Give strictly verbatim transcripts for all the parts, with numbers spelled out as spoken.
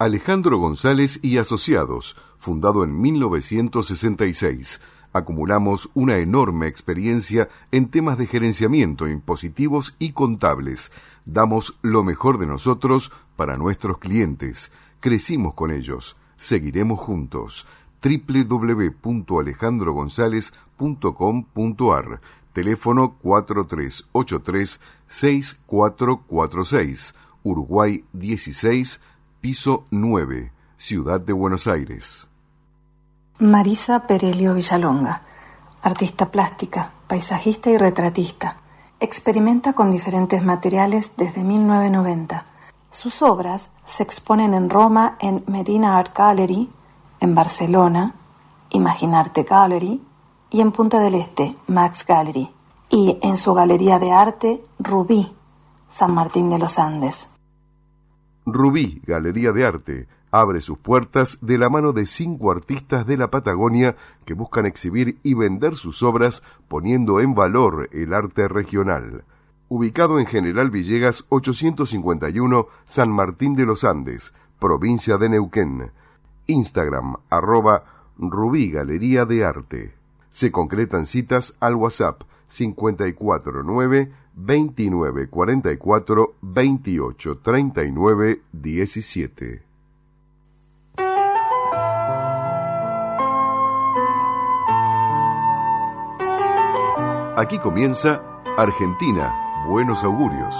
Alejandro González y Asociados, fundado en mil novecientos sesenta y seis. Acumulamos una enorme experiencia en temas de gerenciamiento, impositivos y contables. Damos lo mejor de nosotros para nuestros clientes. Crecimos con ellos. Seguiremos juntos. doble u doble u doble u punto alejandro gonzález punto com punto a r. Teléfono cuatro tres ocho tres seis cuatro cuatro seis. Uruguay dieciséis, piso nueve, Ciudad de Buenos Aires. Marisa Perelio Villalonga, artista plástica, paisajista y retratista. Experimenta con diferentes materiales desde mil novecientos noventa. Sus obras se exponen en Roma en Medina Art Gallery, en Barcelona, Imaginarte Gallery, y en Punta del Este, Max Gallery, y en su galería de arte Rubí, San Martín de los Andes. Rubí, Galería de Arte, abre sus puertas de la mano de cinco artistas de la Patagonia que buscan exhibir y vender sus obras poniendo en valor el arte regional. Ubicado en General Villegas ochocientos cincuenta y uno, San Martín de los Andes, provincia de Neuquén. Instagram, arroba Rubí Galería de Arte. Se concretan citas al WhatsApp cincuenta y cuatro nueve, veintinueve cuarenta y cuatro, veintiocho treinta y nueve diecisiete. Aquí comienza Argentina, Buenos Augurios.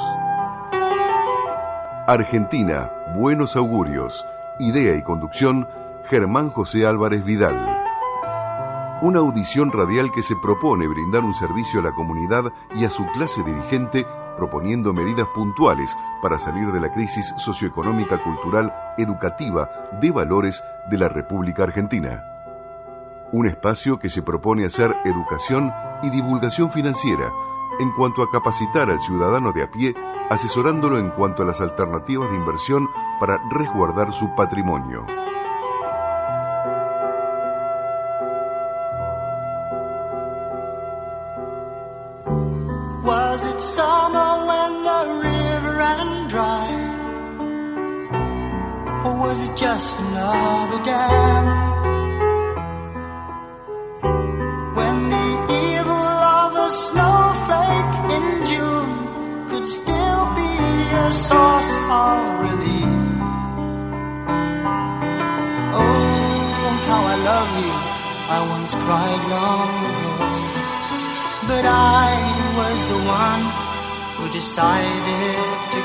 Argentina, Buenos Augurios. Idea y conducción, Germán José Álvarez Vidal. Una audición radial que se propone brindar un servicio a la comunidad y a su clase dirigente, proponiendo medidas puntuales para salir de la crisis socioeconómica, cultural, educativa, de valores de la República Argentina. Un espacio que se propone hacer educación y divulgación financiera en cuanto a capacitar al ciudadano de a pie, asesorándolo en cuanto a las alternativas de inversión para resguardar su patrimonio. Was it summer when the river ran dry? Or was it just another dam? When the evil of a snowflake in June could still be a source of relief. Oh, how I love you, I once cried long ago. But I was the one who decided to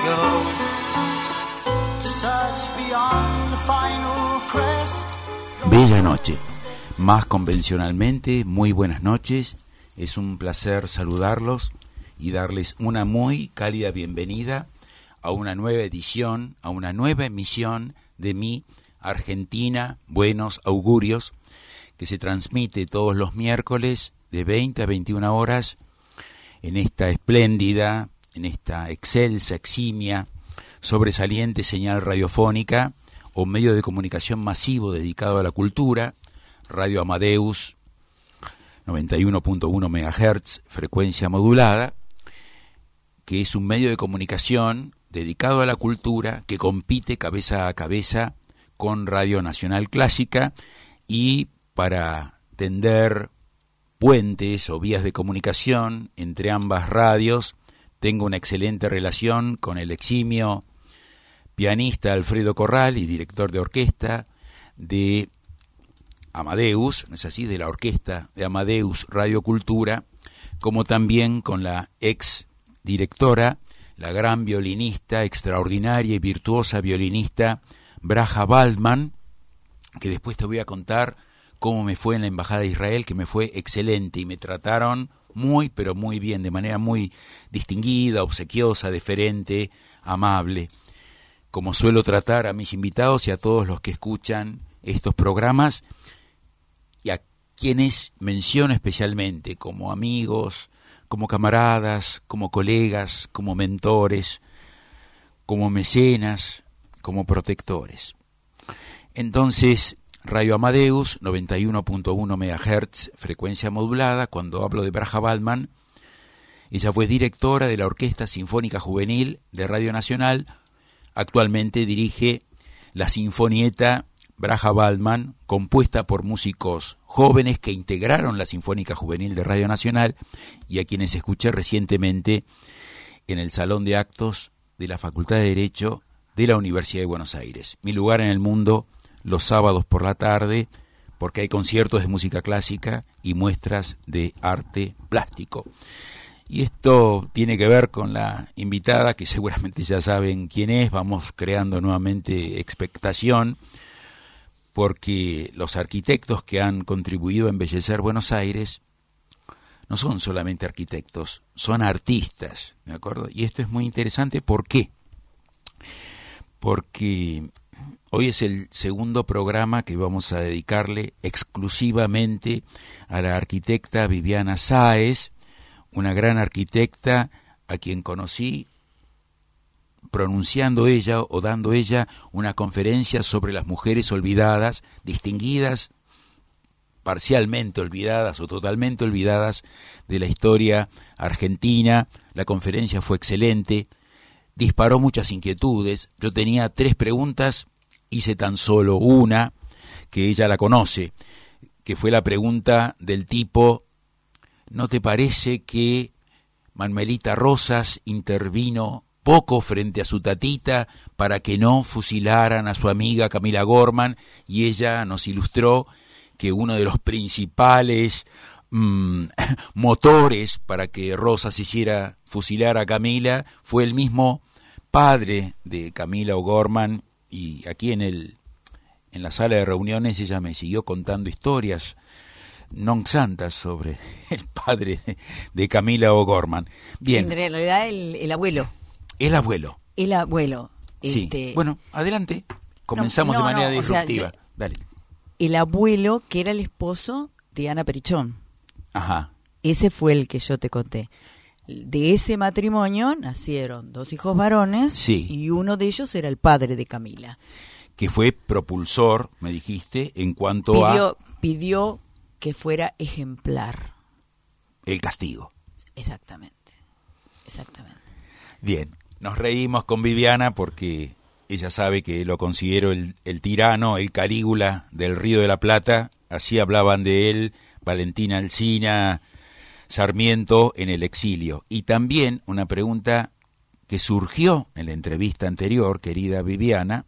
go to search beyond the final crest. Bella noche. Más convencionalmente, muy buenas noches. Es un placer saludarlos y darles una muy cálida bienvenida a una nueva edición, a una nueva emisión de mi Argentina, Buenos Augurios, que se transmite todos los miércoles de veinte a veintiuna horas en esta espléndida, en esta excelsa, eximia, sobresaliente señal radiofónica o medio de comunicación masivo dedicado a la cultura, Radio Amadeus, noventa y uno punto uno megahertz, frecuencia modulada, que es un medio de comunicación dedicado a la cultura que compite cabeza a cabeza con Radio Nacional Clásica, y para tender puentes o vías de comunicación entre ambas radios tengo una excelente relación con el eximio pianista Alfredo Corral y director de orquesta de Amadeus, ¿no es así?, de la orquesta de Amadeus Radio Cultura, como también con la ex directora, la gran violinista, extraordinaria y virtuosa violinista Braja Waldman, que después te voy a contar cómo me fue en la Embajada de Israel, que me fue excelente y me trataron muy, pero muy bien, de manera muy distinguida, obsequiosa, deferente, amable, como suelo tratar a mis invitados y a todos los que escuchan estos programas, y a quienes menciono especialmente como amigos, como camaradas, como colegas, como mentores, como mecenas, como protectores. Entonces, Radio Amadeus, noventa y uno punto uno megahertz, frecuencia modulada. Cuando hablo de Braja Waldman, ella fue directora de la Orquesta Sinfónica Juvenil de Radio Nacional. Actualmente dirige la Sinfonieta Braja Waldman, compuesta por músicos jóvenes que integraron la Sinfónica Juvenil de Radio Nacional y a quienes escuché recientemente en el Salón de Actos de la Facultad de Derecho de la Universidad de Buenos Aires. Mi lugar en el mundo, los sábados por la tarde, porque hay conciertos de música clásica y muestras de arte plástico. Y esto tiene que ver con la invitada, que seguramente ya saben quién es. Vamos creando nuevamente expectación, porque los arquitectos que han contribuido a embellecer Buenos Aires no son solamente arquitectos, son artistas, ¿de acuerdo? Y esto es muy interesante, ¿por qué? Porque hoy es el segundo programa que vamos a dedicarle exclusivamente a la arquitecta Viviana Sáez, una gran arquitecta a quien conocí pronunciando ella o dando ella una conferencia sobre las mujeres olvidadas, distinguidas, parcialmente olvidadas o totalmente olvidadas de la historia argentina. La conferencia fue excelente, disparó muchas inquietudes. Yo tenía tres preguntas, hice tan solo una, que ella la conoce, que fue la pregunta del tipo: ¿no te parece que Manuelita Rosas intervino poco frente a su tatita para que no fusilaran a su amiga Camila Gorman? Y ella nos ilustró que uno de los principales mmm, motores para que Rosas hiciera fusilar a Camila fue el mismo padre de Camila O'Gorman. Y aquí en el en la sala de reuniones ella me siguió contando historias non santas sobre el padre de, de Camila O'Gorman. Bien. En realidad el, el abuelo. El abuelo. El abuelo. Sí. Este... Bueno, adelante. Comenzamos no, no, de manera no, disruptiva. O sea, Dale. El abuelo, que era el esposo de Ana Perichón. Ajá. Ese fue el que yo te conté. De ese matrimonio nacieron dos hijos varones, sí, y uno de ellos era el padre de Camila. Que fue propulsor, me dijiste, en cuanto pidió, a... Pidió que fuera ejemplar. El castigo. Exactamente, exactamente. Bien, nos reímos con Viviana porque ella sabe que lo considero el, el tirano, el Calígula del Río de la Plata. Así hablaban de él Valentina Alsina, Sarmiento en el exilio. Y también una pregunta que surgió en la entrevista anterior, querida Viviana,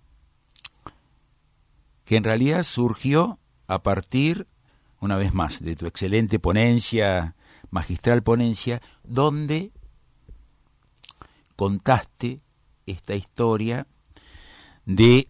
que en realidad surgió a partir, una vez más, de tu excelente ponencia, magistral ponencia, donde contaste esta historia de...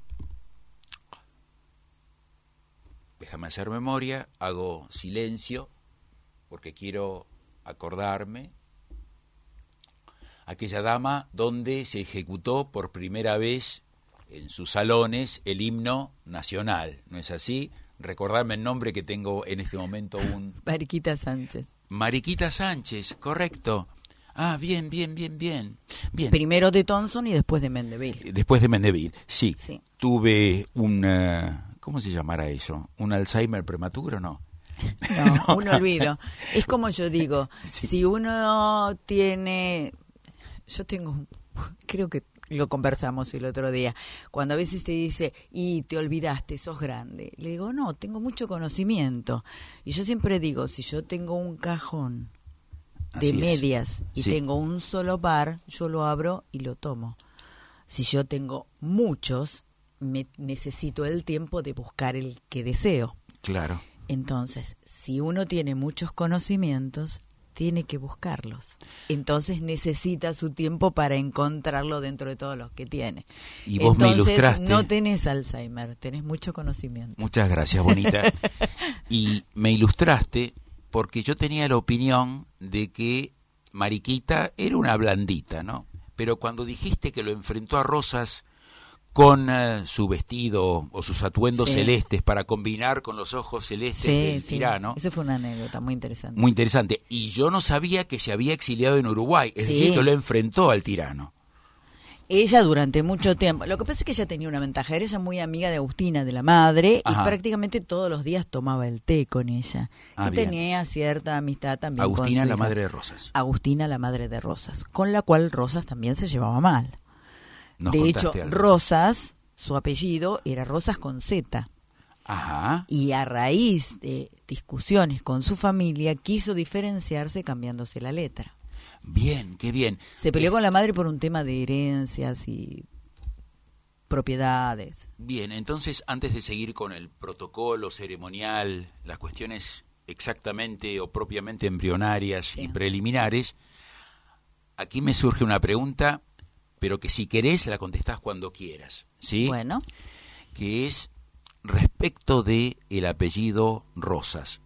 Déjame hacer memoria, hago silencio, porque quiero acordarme. Aquella dama donde se ejecutó por primera vez en sus salones el himno nacional, ¿no es así? Recordarme el nombre, que tengo en este momento un... Mariquita Sánchez. Mariquita Sánchez, correcto. Ah, bien, bien, bien, bien. bien. Primero de Thompson y después de Mendeville. Después de Mendeville, sí. sí. Tuve un... Uh, ¿cómo se llamará eso? ¿Un Alzheimer prematuro, no? No, no, un olvido. Es como yo digo, sí. Si uno tiene... Yo tengo... Creo que lo conversamos el otro día, cuando a veces te dice, y te olvidaste, sos grande. Le digo, no, tengo mucho conocimiento. Y yo siempre digo, si yo tengo un cajón de Así medias es. y Sí. tengo un solo par, yo lo abro y lo tomo. Si yo tengo muchos, me necesito el tiempo de buscar el que deseo. Claro. Entonces, si uno tiene muchos conocimientos, tiene que buscarlos. Entonces necesita su tiempo para encontrarlo dentro de todos los que tiene. Y vos Entonces, me ilustraste. No tenés Alzheimer, tenés mucho conocimiento. Muchas gracias, bonita. Y me ilustraste porque yo tenía la opinión de que Mariquita era una blandita, ¿no? Pero cuando dijiste que lo enfrentó a Rosas con uh, su vestido o sus atuendos sí. celestes para combinar con los ojos celestes sí, del sí. tirano. Esa fue una anécdota muy interesante. Muy interesante. Y yo no sabía que se había exiliado en Uruguay, es sí. decir, que lo enfrentó al tirano. Ella durante mucho tiempo, lo que pasa es que ella tenía una ventaja, era ella muy amiga de Agustina, de la madre, Ajá. y prácticamente todos los días tomaba el té con ella. Ah, y bien. tenía cierta amistad también Agustina, con su la hija. madre de Rosas. Agustina, la madre de Rosas, con la cual Rosas también se llevaba mal. Nos de hecho, contaste algo. Rosas su apellido era Rosas con Z. Ajá. Y a raíz de discusiones con su familia quiso diferenciarse cambiándose la letra. Bien, qué bien. Se peleó Eh, con la madre por un tema de herencias y propiedades. Bien, entonces antes de seguir con el protocolo ceremonial, las cuestiones exactamente o propiamente embrionarias Sí. y preliminares, aquí me surge una pregunta, pero que si querés la contestás cuando quieras, ¿sí? Bueno, Que es respecto de el apellido Rosas.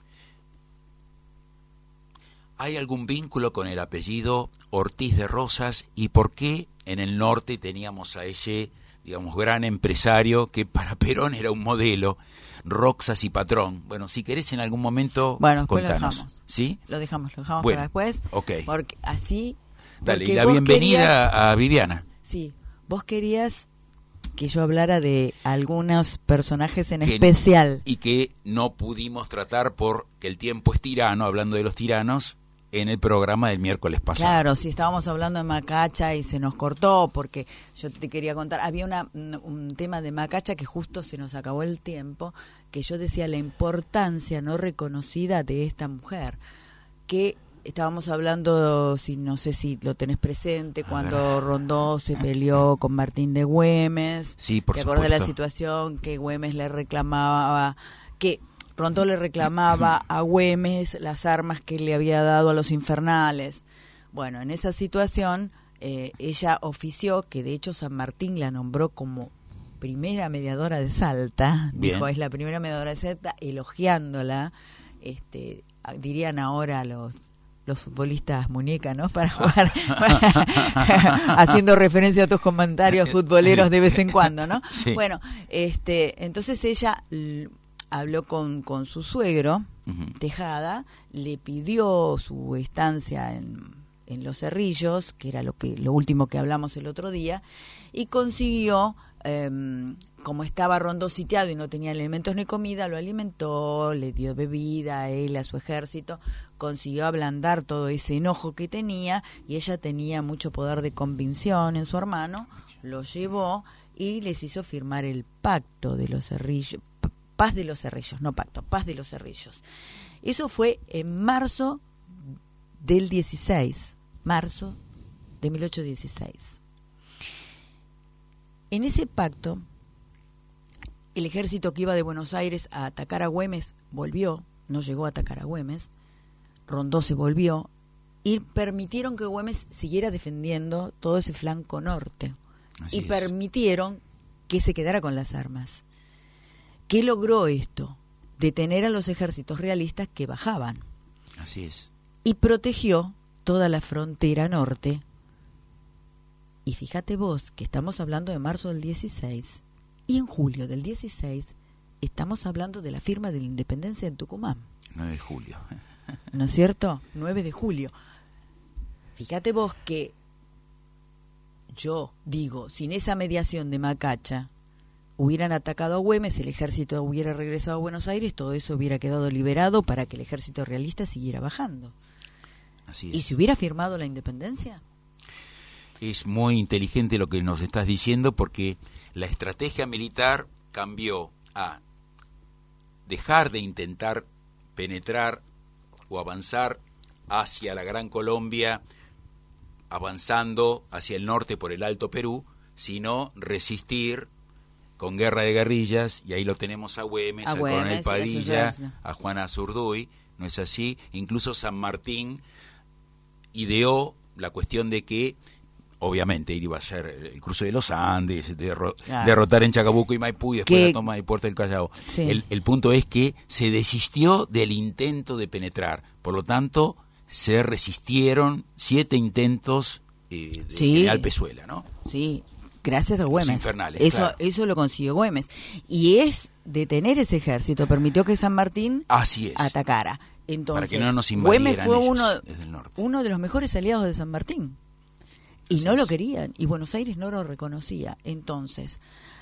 ¿Hay algún vínculo con el apellido Ortiz de Rosas y por qué en el norte teníamos a ese, digamos, gran empresario que para Perón era un modelo, Roxas y Patrón? Bueno, si querés en algún momento bueno, después lo contanos. dejamos. ¿Sí? Lo dejamos, lo dejamos Bueno, para después. ok. Porque así... Dale, porque y la vos bienvenida querías- a Viviana. Sí, vos querías que yo hablara de algunos personajes en Que- especial. Y que no pudimos tratar porque el tiempo es tirano, hablando de los tiranos, en el programa del miércoles pasado. Claro, si estábamos hablando de Macacha y se nos cortó, porque yo te quería contar, había una, un, un tema de Macacha que justo se nos acabó el tiempo, que yo decía la importancia no reconocida de esta mujer, que estábamos hablando, si no sé si lo tenés presente, A cuando ver. Rondó se peleó con Martín de Güemes. Sí, por ¿Te acordás de la supuesto. situación que Güemes le reclamaba, que Rondó le reclamaba a Güemes las armas que le había dado a los infernales? Bueno, en esa situación eh, ella ofició, que de hecho San Martín la nombró como primera mediadora de Salta, Bien. dijo, es la primera mediadora de Salta, elogiándola, este, a- dirían ahora los los futbolistas muñeca, ¿no? Para jugar, haciendo referencia a tus comentarios futboleros de vez en cuando, ¿no? Sí. Bueno, este, entonces ella l- habló con, con su suegro, Ujú. Tejada, le pidió su estancia en, en Los Cerrillos, que era lo que lo último que hablamos el otro día, y consiguió, em, como estaba Rondó sitiado y no tenía elementos ni comida, lo alimentó, le dio bebida a él, a su ejército, consiguió ablandar todo ese enojo que tenía, y ella tenía mucho poder de convicción en su hermano, lo llevó y les hizo firmar el pacto de los Cerrillos, p- paz de los Cerrillos, no pacto, paz de los Cerrillos. Eso fue en marzo del dieciséis, marzo de mil ochocientos dieciséis. En ese pacto, el ejército que iba de Buenos Aires a atacar a Güemes volvió, no llegó a atacar a Güemes, Rondó se volvió y permitieron que Güemes siguiera defendiendo todo ese flanco norte. Así y es. permitieron que se quedara con las armas. ¿Qué logró esto? Detener a los ejércitos realistas que bajaban Así es. y protegió toda la frontera norte. Y fíjate vos que estamos hablando de marzo del dieciséis y en julio del dieciséis estamos hablando de la firma de la independencia en Tucumán, nueve de julio. ¿no es cierto? nueve de julio. Fíjate vos que yo digo, sin esa mediación de Macacha, hubieran atacado a Güemes, el ejército hubiera regresado a Buenos Aires, todo eso hubiera quedado liberado para que el ejército realista siguiera bajando. Así ¿Y es. si hubiera firmado la independencia? Es muy inteligente lo que nos estás diciendo porque la estrategia militar cambió a dejar de intentar penetrar o avanzar hacia la Gran Colombia, avanzando hacia el norte por el Alto Perú, sino resistir con guerra de guerrillas, y ahí lo tenemos a Güemes, A al Güemes, coronel y a Padilla, Chuzarz. a Juana Azurduy, ¿no es así? Incluso San Martín ideó la cuestión de que obviamente iba a ser el cruce de los Andes, derro- Claro. derrotar en Chacabuco y Maipú y después Que- la toma de Puerto del Callao. Sí. El, el punto es que se desistió del intento de penetrar, por lo tanto se resistieron siete intentos eh, de Sí. General Pezuela, ¿no? Sí, gracias a Güemes. infernales, eso, claro. eso lo consiguió Güemes. Y es detener ese ejército, permitió que San Martín Así es. atacara. Entonces, Para que no nos Güemes invadieran fue ellos uno, desde el norte. uno de los mejores aliados de San Martín. Y Así no lo es. querían, y Buenos Aires no lo reconocía. Entonces,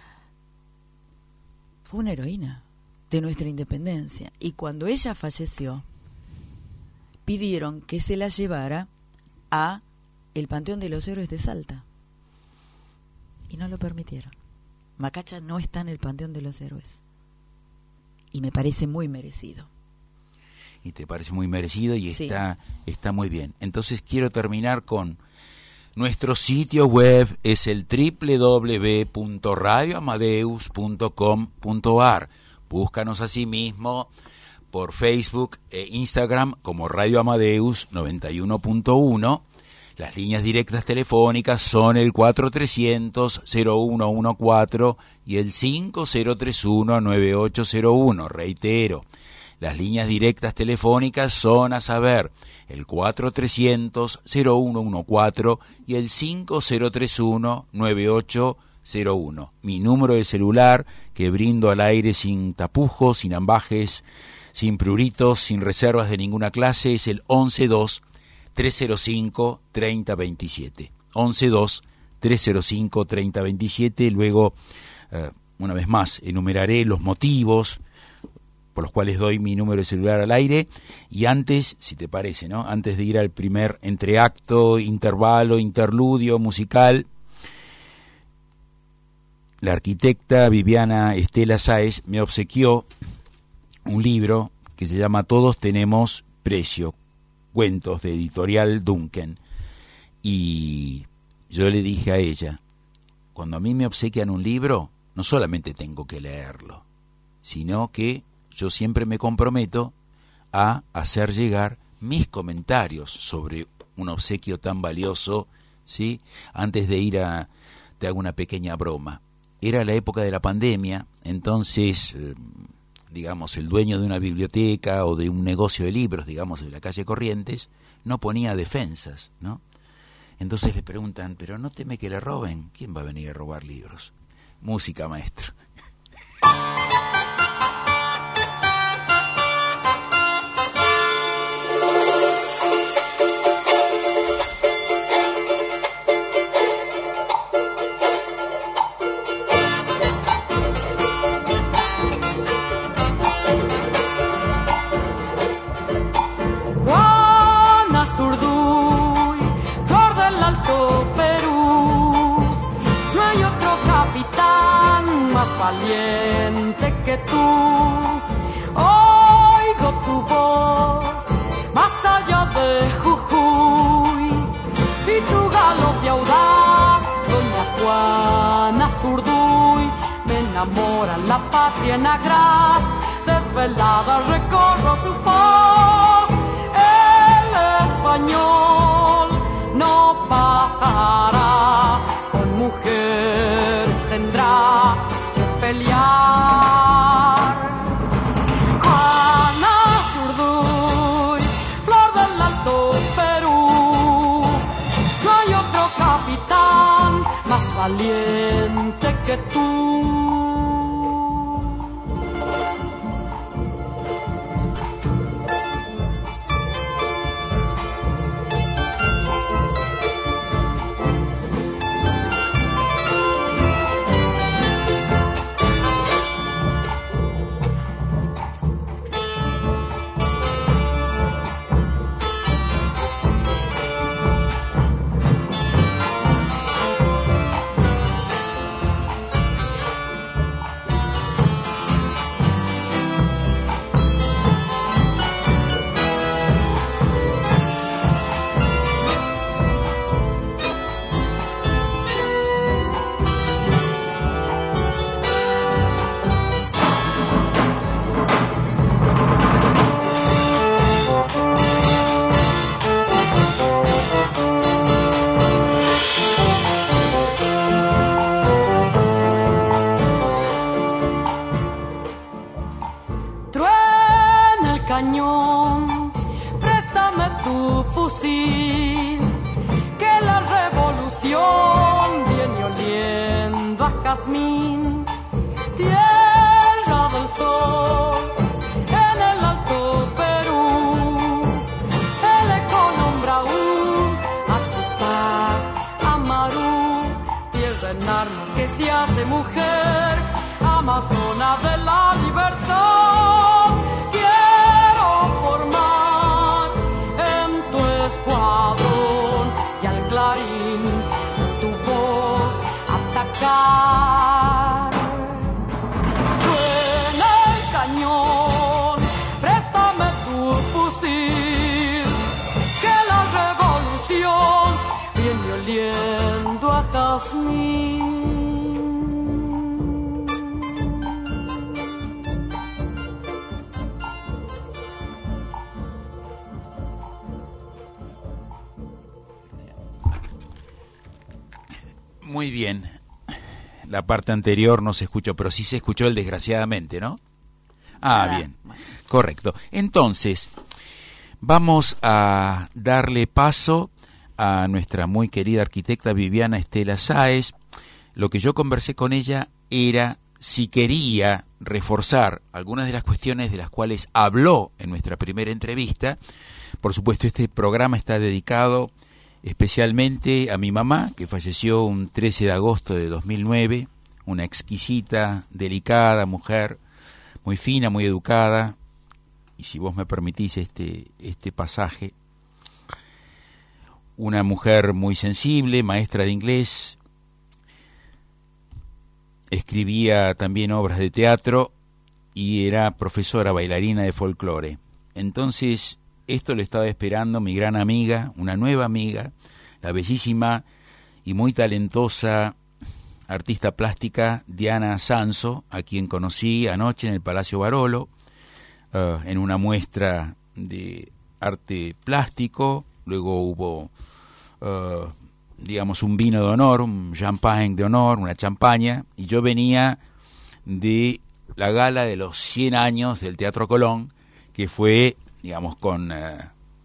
fue una heroína de nuestra independencia. Y cuando ella falleció, pidieron que se la llevara a el Panteón de los Héroes de Salta. Y no lo permitieron. Macacha no está en el Panteón de los Héroes. Y me parece muy merecido. Y te parece muy merecido y Sí. está, está muy bien. Entonces quiero terminar con nuestro sitio web, es el doble u doble u doble u punto radio amadeus punto com punto a r. Búscanos así mismo por Facebook e Instagram como Radio Amadeus noventa y uno punto uno. Las líneas directas telefónicas son el cuatro trescientos cero uno uno cuatro y el cinco cero tres uno nueve ocho cero uno. Reitero, las líneas directas telefónicas son a saber el cuatro trescientos cero uno uno cuatro y el cinco cero tres uno nueve ocho cero uno. Mi número de celular que brindo al aire sin tapujos, sin ambajes, sin pruritos, sin reservas de ninguna clase es el once dos tres cero cinco treinta veintisiete. once dos tres cero cinco treinta veintisiete. Luego, eh, una vez más, enumeraré los motivos por los cuales doy mi número de celular al aire. Y antes, si te parece, ¿no? Antes de ir al primer entreacto, intervalo, interludio musical, la arquitecta Viviana Estela Sáez me obsequió un libro que se llama Todos tenemos precio, cuentos de Editorial Duncan. Y yo le dije a ella, cuando a mí me obsequian un libro, no solamente tengo que leerlo, sino que yo siempre me comprometo a hacer llegar mis comentarios sobre un obsequio tan valioso, ¿sí? Antes de ir a, te hago una pequeña broma. Era la época de la pandemia, entonces, eh, digamos, el dueño de una biblioteca o de un negocio de libros, digamos, de la calle Corrientes, no ponía defensas, ¿no? Entonces le preguntan, ¿pero no teme que le roben? ¿Quién va a venir a robar libros? Música, maestro. Valiente que tú, oigo tu voz más allá de Jujuy y tu galope audaz, doña Juana Zurduy, me enamora la patria en agraz, desvelada recorro su voz, el español no pasará, con mujeres tendrá pelear. Juana Zurduy, flor del Alto Perú, no hay otro capitán más valiente que tú. Cañón, préstame tu fusil, que la revolución viene oliendo a jazmín, tierra del sol, en el Alto Perú, el eco nombra un Atupá, Amarú, tierra en armas que se hace mujer, amazona de la libertad. Formar en tu escuadrón y al clarín tu voz atacar. jazmín. Muy bien. La parte anterior no se escuchó, pero sí se escuchó el desgraciadamente, ¿no? Ah, Nada. bien. Correcto. Entonces, vamos a darle paso a nuestra muy querida arquitecta Viviana Estela Sáez. Lo que yo conversé con ella era si quería reforzar algunas de las cuestiones de las cuales habló en nuestra primera entrevista. Por supuesto, este programa está dedicado especialmente a mi mamá, que falleció un trece de agosto de dos mil nueve, una exquisita, delicada mujer, muy fina, muy educada, y si vos me permitís este, este pasaje, una mujer muy sensible, maestra de inglés, escribía también obras de teatro y era profesora bailarina de folclore. Entonces, esto lo estaba esperando mi gran amiga, una nueva amiga, la bellísima y muy talentosa artista plástica Diana Sanso, a quien conocí anoche en el Palacio Barolo, uh, en una muestra de arte plástico. Luego hubo, uh, digamos, un vino de honor, un champagne de honor, una champaña, y yo venía de la gala de los cien años del Teatro Colón, que fue, digamos, con uh,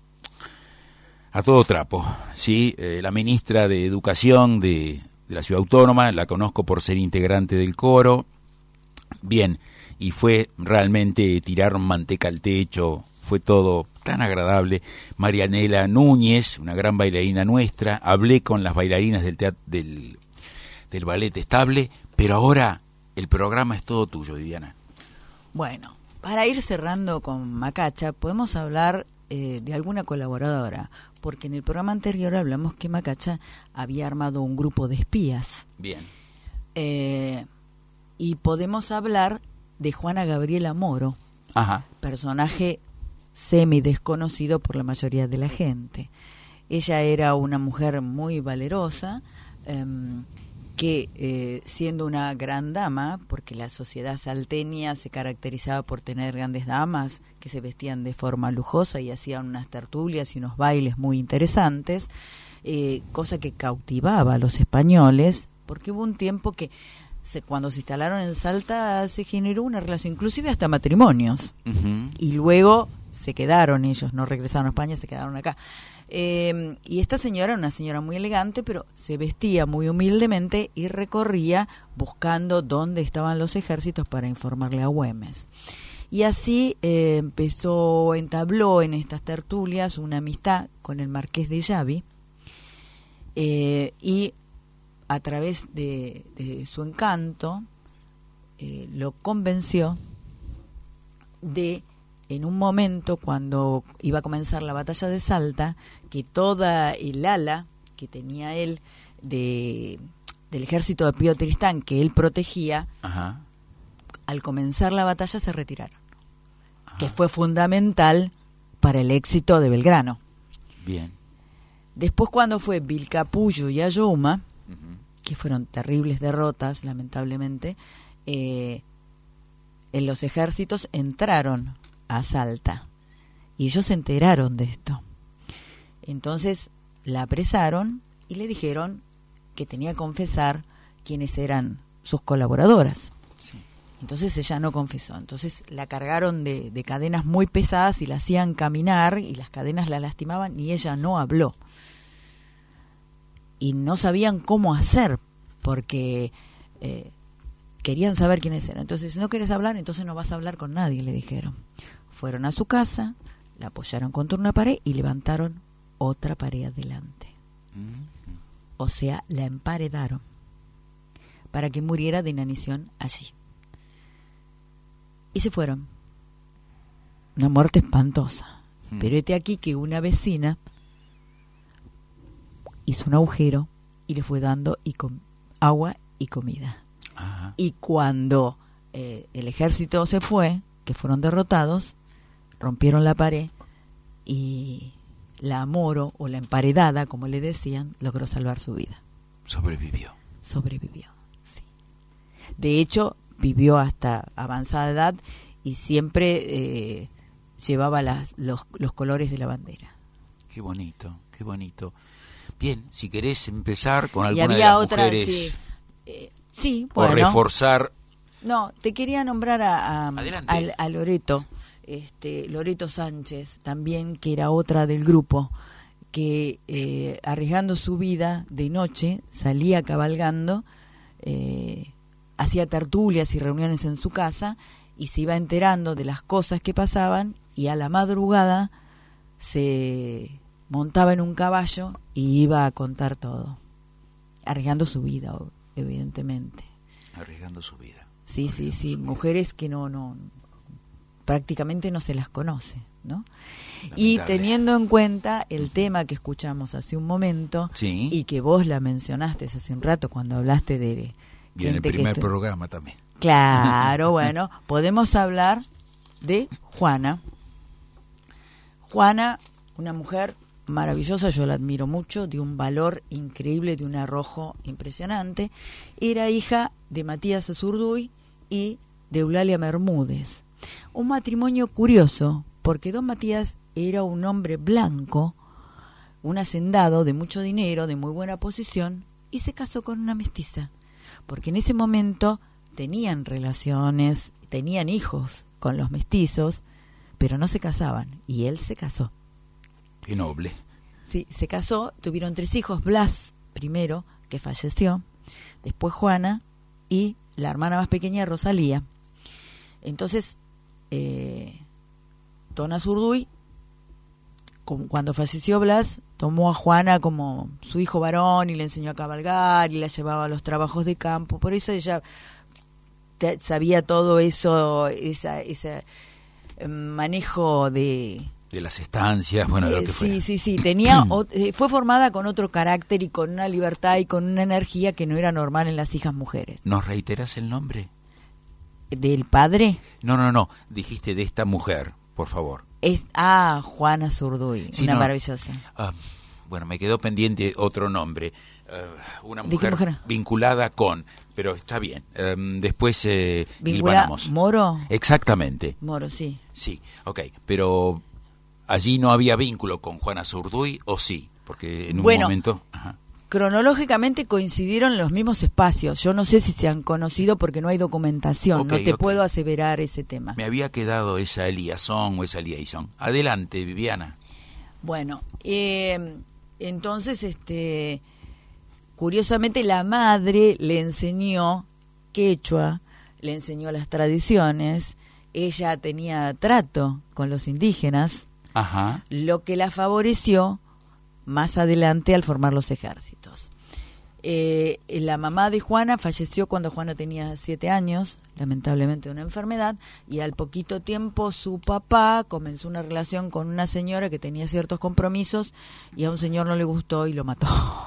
a todo trapo, ¿sí? Eh, la ministra de Educación de, de la Ciudad Autónoma, la conozco por ser integrante del coro, bien, y fue realmente tirar manteca al techo, fue todo tan agradable. Marianela Núñez, una gran bailarina nuestra, hablé con las bailarinas del, teatro, del, del ballet estable, pero ahora el programa es todo tuyo, Viviana. Bueno, para ir cerrando con Macacha, podemos hablar eh, de alguna colaboradora, porque en el programa anterior hablamos que Macacha había armado un grupo de espías. Bien. Eh, y podemos hablar de Juana Gabriela Moro, Ajá. personaje semi desconocido por la mayoría de la gente. Ella era una mujer muy valerosa, eh, que eh, siendo una gran dama, porque la sociedad salteña se caracterizaba por tener grandes damas que se vestían de forma lujosa y hacían unas tertulias y unos bailes muy interesantes, eh, cosa que cautivaba a los españoles, porque hubo un tiempo que se, cuando se instalaron en Salta se generó una relación, inclusive hasta matrimonios, Uh-huh. y luego se quedaron ellos, no regresaron a España, se quedaron acá. Eh, y esta señora, una señora muy elegante, pero se vestía muy humildemente y recorría buscando dónde estaban los ejércitos para informarle a Güemes. Y así eh, empezó, entabló en estas tertulias una amistad con el marqués de Llavi, eh, y a través de, de su encanto eh, lo convenció de, en un momento cuando iba a comenzar la batalla de Salta, que toda el ala que tenía él de, del ejército de Pío Tristán, que él protegía, Ajá. al comenzar la batalla se retiraron, Ajá. que fue fundamental para el éxito de Belgrano. Bien. Después, cuando fue Vilcapullo y Ayohuma, Uh-huh. que fueron terribles derrotas, lamentablemente, eh, en los ejércitos entraron a Salta y ellos se enteraron de esto. Entonces la apresaron y le dijeron que tenía que confesar quiénes eran sus colaboradoras. Sí. Entonces ella no confesó. Entonces la cargaron de, de cadenas muy pesadas y la hacían caminar, y las cadenas la lastimaban, y ella no habló. Y no sabían cómo hacer, porque eh, querían saber quiénes eran. Entonces, si no quieres hablar, entonces no vas a hablar con nadie, le dijeron. Fueron a su casa, la apoyaron contra una pared y levantaron otra pared adelante. Uh-huh. O sea, la emparedaron para que muriera de inanición allí. Y se fueron. Una muerte espantosa. Uh-huh. Pero este aquí que una vecina hizo un agujero y le fue dando y com- agua y comida. Ajá. Y cuando eh, el ejército se fue, que fueron derrotados, rompieron la pared y la Moro, o la emparedada, como le decían, logró salvar su vida. Sobrevivió. sobrevivió. Sí. De hecho, vivió hasta avanzada edad y siempre eh, llevaba las, los, los colores de la bandera. Qué bonito, qué bonito. Bien, si querés empezar con alguna y había de las otra, mujeres sí, eh, sí o bueno. reforzar. No, te quería nombrar a, a, Adelante. a, a Loreto, este, Loreto Sánchez, también, que era otra del grupo, que eh, arriesgando su vida de noche salía cabalgando, eh, hacía tertulias y reuniones en su casa y se iba enterando de las cosas que pasaban, y a la madrugada se montaba en un caballo y iba a contar todo, arriesgando su vida, evidentemente. Arriesgando su vida. Sí, sí, sí, mujeres que no, no, prácticamente no se las conoce, ¿no? Y teniendo en cuenta el tema que escuchamos hace un momento, sí, y que vos la mencionaste hace un rato cuando hablaste de... Y en el primer programa también. Claro, bueno, podemos hablar de Juana. Juana, una mujer maravillosa, yo la admiro mucho, de un valor increíble, de un arrojo impresionante. Era hija de Matías Azurduy y de Eulalia Bermúdez. Un matrimonio curioso, porque don Matías era un hombre blanco, un hacendado de mucho dinero, de muy buena posición, y se casó con una mestiza, porque en ese momento tenían relaciones, tenían hijos con los mestizos, pero no se casaban, y él se casó. Qué noble. Sí, se casó, tuvieron tres hijos, Blas primero, que falleció, después Juana, y la hermana más pequeña, Rosalía. Entonces, eh, don Azurduy, cuando falleció Blas, tomó a Juana como su hijo varón y le enseñó a cabalgar y la llevaba a los trabajos de campo. Por eso ella te, sabía todo eso, esa, ese manejo de... de las estancias, bueno, de lo que sí, fuera. sí, sí, tenía, o, eh, fue formada con otro carácter y con una libertad y con una energía que no era normal en las hijas mujeres. ¿Nos reiteras el nombre? ¿Del padre? No, no, no, dijiste de esta mujer, por favor. Es, ah, Juana Azurduy, Sí, una no, maravillosa. Uh, bueno, me quedó pendiente otro nombre. Uh, una ¿De qué mujer, mujer? vinculada con, pero está bien. Um, después eh, ¿Vincula hilvanamos. Moro? Exactamente. Moro, sí. Sí, ok, pero allí no había vínculo con Juana Azurduy, ¿o sí? Porque en un bueno, momento... Ajá. Cronológicamente coincidieron en los mismos espacios. Yo no sé si se han conocido porque no hay documentación. Okay, no te okay. puedo aseverar ese tema. Me había quedado esa liazón o esa liaison. Adelante, Viviana. Bueno, eh, entonces, este, curiosamente la madre le enseñó quechua, le enseñó las tradiciones. Ella tenía trato con los indígenas, Ajá. lo que la favoreció más adelante al formar los ejércitos. Eh, la mamá de Juana falleció cuando Juana tenía siete años, lamentablemente de una enfermedad, y al poquito tiempo su papá comenzó una relación con una señora que tenía ciertos compromisos y a un señor no le gustó y lo mató.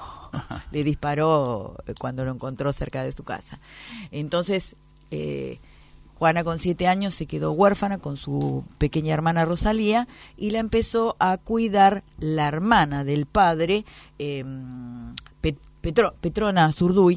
Le disparó cuando lo encontró cerca de su casa. Entonces, eh, Juana con siete años se quedó huérfana con su pequeña hermana Rosalía y la empezó a cuidar la hermana del padre, eh, Pet- Petro- Petrona Azurduy,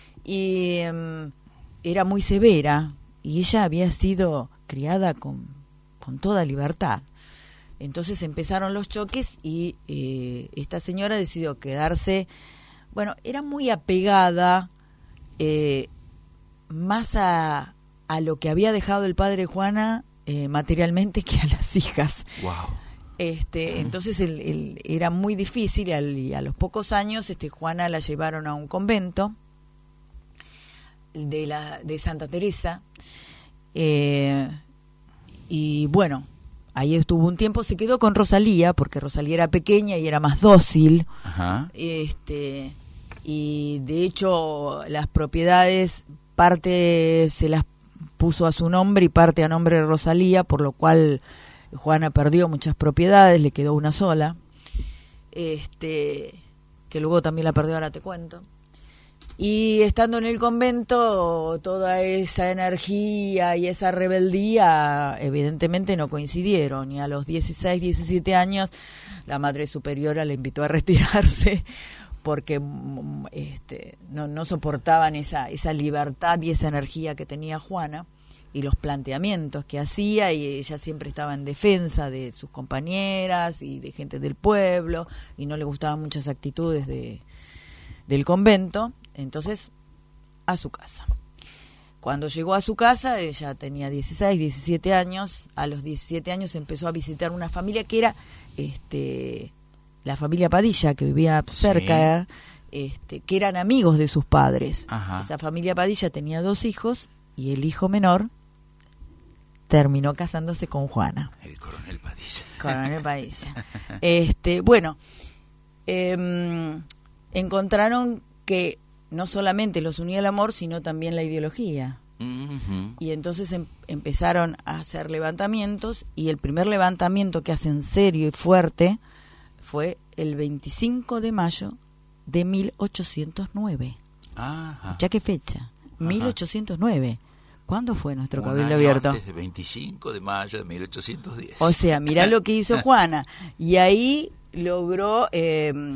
y eh, era muy severa y ella había sido criada con, con toda libertad. Entonces empezaron los choques y eh, esta señora decidió quedarse, bueno, era muy apegada eh, más a... a lo que había dejado el padre de Juana eh, materialmente que a las hijas. Wow. Este, entonces el, el, era muy difícil y, al, y a los pocos años este, Juana la llevaron a un convento de, la, de Santa Teresa eh, y bueno, ahí estuvo un tiempo, se quedó con Rosalía porque Rosalía era pequeña y era más dócil. Ajá. Este, y de hecho las propiedades, parte se las puso a su nombre y parte a nombre de Rosalía, por lo cual Juana perdió muchas propiedades, le quedó una sola, este, que luego también la perdió, ahora te cuento. Y estando en el convento, toda esa energía y esa rebeldía evidentemente no coincidieron, y a los dieciséis, diecisiete años la Madre Superiora le invitó a retirarse porque este, no, no soportaban esa, esa libertad y esa energía que tenía Juana y los planteamientos que hacía, y ella siempre estaba en defensa de sus compañeras y de gente del pueblo, y no le gustaban muchas actitudes de, del convento. Entonces, a su casa. Cuando llegó a su casa, ella tenía dieciséis, diecisiete años. A los diecisiete años empezó a visitar una familia que era este, la familia Padilla, que vivía cerca, sí. este, que eran amigos de sus padres. Ajá. Esa familia Padilla tenía dos hijos, y el hijo menor terminó casándose con Juana. El coronel Padilla. Coronel Padilla. este, bueno, eh, encontraron que no solamente los unía el amor, sino también la ideología. Uh-huh. Y entonces em- empezaron a hacer levantamientos, y el primer levantamiento que hacen serio y fuerte fue el veinticinco de mayo de mil ochocientos nueve. Ajá. ¿Ya qué fecha? Ajá. mil ochocientos nueve. ¿Cuándo fue nuestro Un Cabildo año Abierto? Antes de veinticinco de mayo de mil ochocientos diez. O sea, mirá lo que hizo Juana. Y ahí logró... Eh,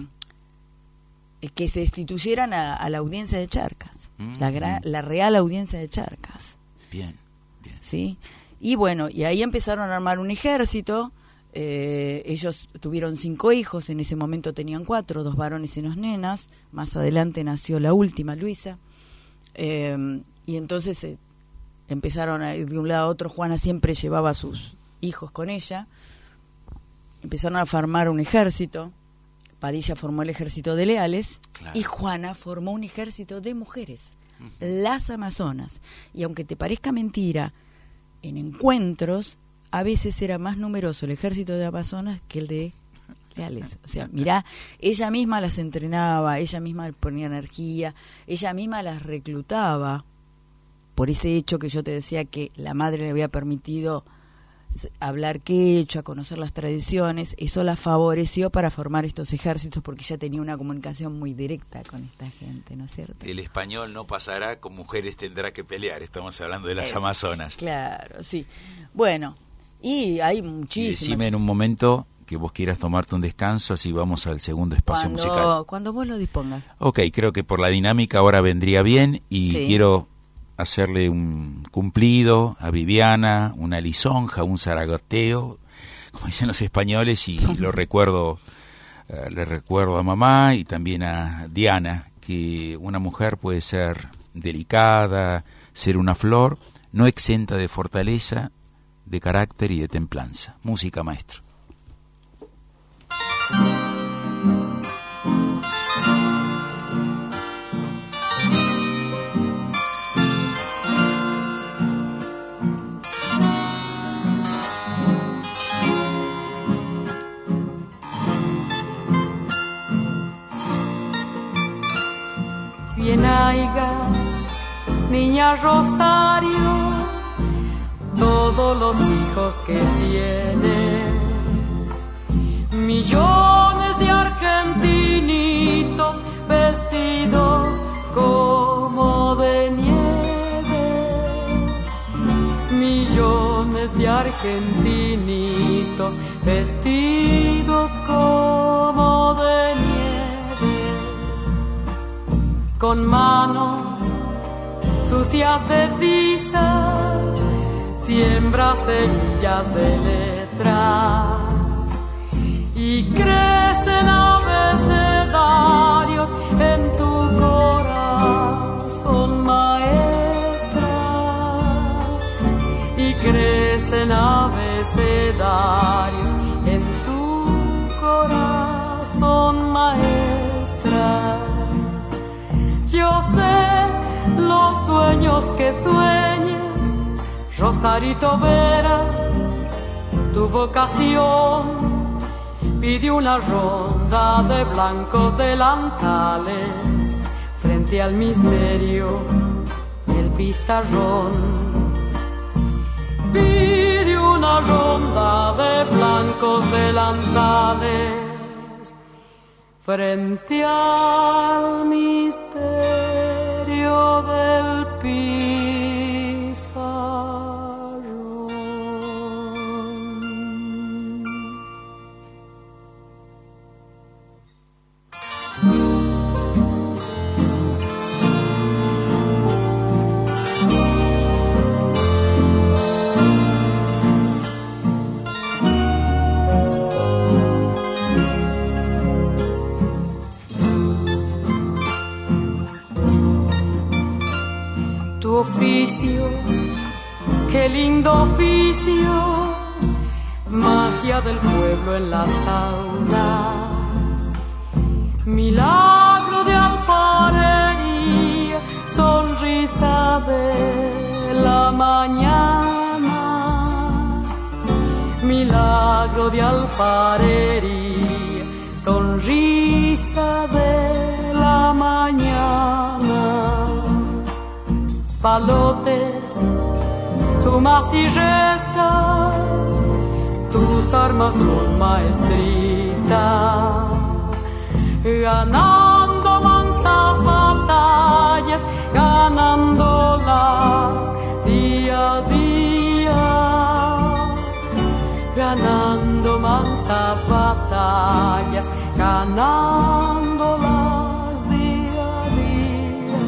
que se destituyeran a, a la audiencia de Charcas, mm-hmm. la, gra, la Real Audiencia de Charcas. Bien, bien. ¿Sí? Y bueno, y ahí empezaron a armar un ejército. Eh, ellos tuvieron cinco hijos, en ese momento tenían cuatro, dos varones y dos nenas. Más adelante nació la última, Luisa. Eh, y entonces eh, empezaron a ir de un lado a otro. Juana siempre llevaba a sus hijos con ella. Empezaron a formar un ejército. Padilla formó el ejército de leales, claro. Y Juana formó un ejército de mujeres, uh-huh. las amazonas. Y aunque te parezca mentira, en encuentros a veces era más numeroso el ejército de amazonas que el de leales. O sea, mirá, ella misma las entrenaba, ella misma ponía energía, ella misma las reclutaba, por ese hecho que yo te decía que la madre le había permitido hablar quechua, conocer las tradiciones. Eso la favoreció para formar estos ejércitos, porque ella tenía una comunicación muy directa con esta gente, ¿no es cierto? El español no pasará, con mujeres tendrá que pelear. Estamos hablando de las es, amazonas. Claro, sí. Bueno, y hay muchísimas. Y decime en un momento que vos quieras tomarte un descanso, así vamos al segundo espacio cuando, musical. Cuando vos lo dispongas. Ok, creo que por la dinámica ahora vendría bien, y sí. quiero hacerle un cumplido a Viviana, una lisonja, un zaragoteo, como dicen los españoles, y lo recuerdo, uh, le recuerdo a mamá y también a Diana, que una mujer puede ser delicada, ser una flor, no exenta de fortaleza, de carácter y de templanza. Música, maestro. Bien haiga, niña Rosario, todos los hijos que tienes, millones de argentinitos vestidos como de nieve, millones de argentinitos vestidos como de nieve. Con manos sucias de tiza, siembra semillas de letras y crecen abecedarios en tu corazón, maestra, y crecen abecedarios en tu corazón, maestra. Yo sé los sueños que sueñes, Rosarito Vera, tu vocación pide una ronda de blancos delantales frente al misterio del pizarrón. Pide una ronda de blancos delantales frente al misterio del pizarrón. qué lindo oficio, magia del pueblo en las aulas, milagro de alfarería, sonrisa de la mañana, milagro de alfarería, sonrisa de la mañana, palotes, sumas y restas, tus armas son maestritas, ganando mansas batallas, ganándolas día a día, ganando mansas batallas, ganándolas día a día.